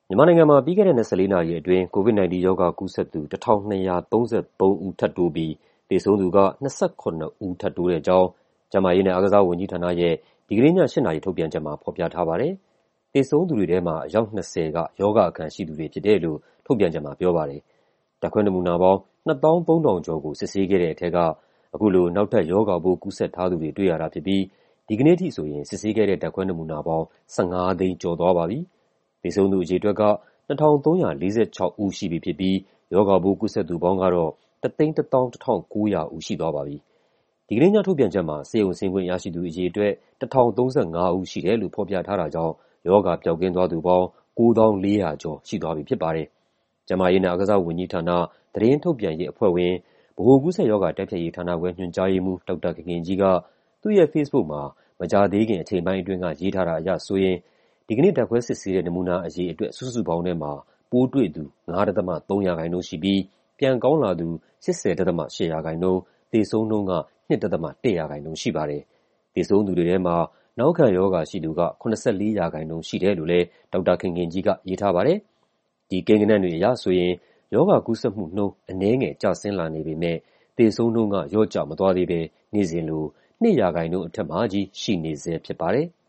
မြန်မာနိုင်ငံမှာပြီးခဲ့တဲ့24နာရီအတွင်း COVID-19 ရောဂါကူးစက်သူ 1,233 ဦးထပ်တိုးပြီးသေဆုံးသူက28ဦးထပ်တိုးတဲ့အကြောင်း ကျန်းမာရေးနဲ့အားကစားဝန်ကြီးဌာနရဲ့ဒီကနေ့ည8နာရီထုတ်ပြန်ချက်မှာဖော်ပြထားပါတယ်။သေဆုံးသူတွေထဲမှာအယောက်20ကရောဂါအခံရှိသူတွေဖြစ်တယ်လို့ထုတ်ပြန်ချက်မှာပြောပါတယ်။ဓာတ်ခွဲနမူနာပေါင်း23,000ကျော်ကိုစစ်ဆေးခဲ့တဲ့အထက်ကအခုလိုနောက်ထပ်ရောဂါပိုးကူးစက်ထားသူတွေတွေ့ရတာဖြစ်ပြီးဒီကနေ့ထိဆိုရင်စစ်ဆေးခဲ့တဲ့ဓာတ်ခွဲနမူနာပေါင်း15သိန်းကျော်သွားပါပြီ။သေဆုံးသူအရေအတွက်က2,346 ဦးရှိပြီဖြစ်ပြီးရောဂါပိုးကူးစက်သူပေါင်းကတော့1,11,900 ဦးရှိသွားပါပြီ။ဒီကနေ့ညထုတ်ပြန်ချက်မှာဆေးရုံဆင်းခွင့်ရရှိသူအရေအတွက်1,035 ဦးရှိတယ်လို့ဖော်ပြထားတာကြောင့်ရောဂါပျောက်ကင်းသွားသူပေါင်း9,400 ကျော်ရှိသွားပြီဖြစ်ပါတယ်။ကျန်းမာရေးနဲ့အားကစားဝန်ကြီးဌာနသတင်းထုတ်ပြန်ရေးအဖွဲ့ဝင်ဗဟိုကူးစက်ရောဂါတိုက်ဖျက်ရေးဌာနခွဲညွှန်ကြားရေးမှူးဒေါက်တာခင်ခင်ကြီးကသူ့ရဲ့ Facebook မှာမကြာသေးခင်အချိန်ပိုင်းအတွင်းကရေးထားတာအရဆိုရင်ဒီကနေ့ဓာတ်ခွဲစစ်ဆေးတဲ့နမူနာအရေအတွက်စုစုပေါင်းထဲမှာပိုးတွေ့သူ9.3% ရှိပြီးပြန်ကောင်းလာသူ80.8%သေဆုံးနှုန်းက2.1% ရှိပါတယ်။သေဆုံးသူတွေထဲမှာနောက်ခံရောဂါရှိသူက84%ရှိတယ်လို့လည်းဒေါက်တာခင်ခင်ကြီးကရေးထားပါတယ်။ဒီကိန်းဂဏန်းတွေအရဆိုရင်ရောဂါကူးစက်မှုနှုန်းအနည်းငယ်ကျဆင်းလာနေပေမဲ့သေဆုံးနှုန်းကလျော့ကျမသွားသေးဘဲနေ့စဉ်လို2%အထက်မှာကြီးရှိနေဆဲဖြစ်ပါတယ်။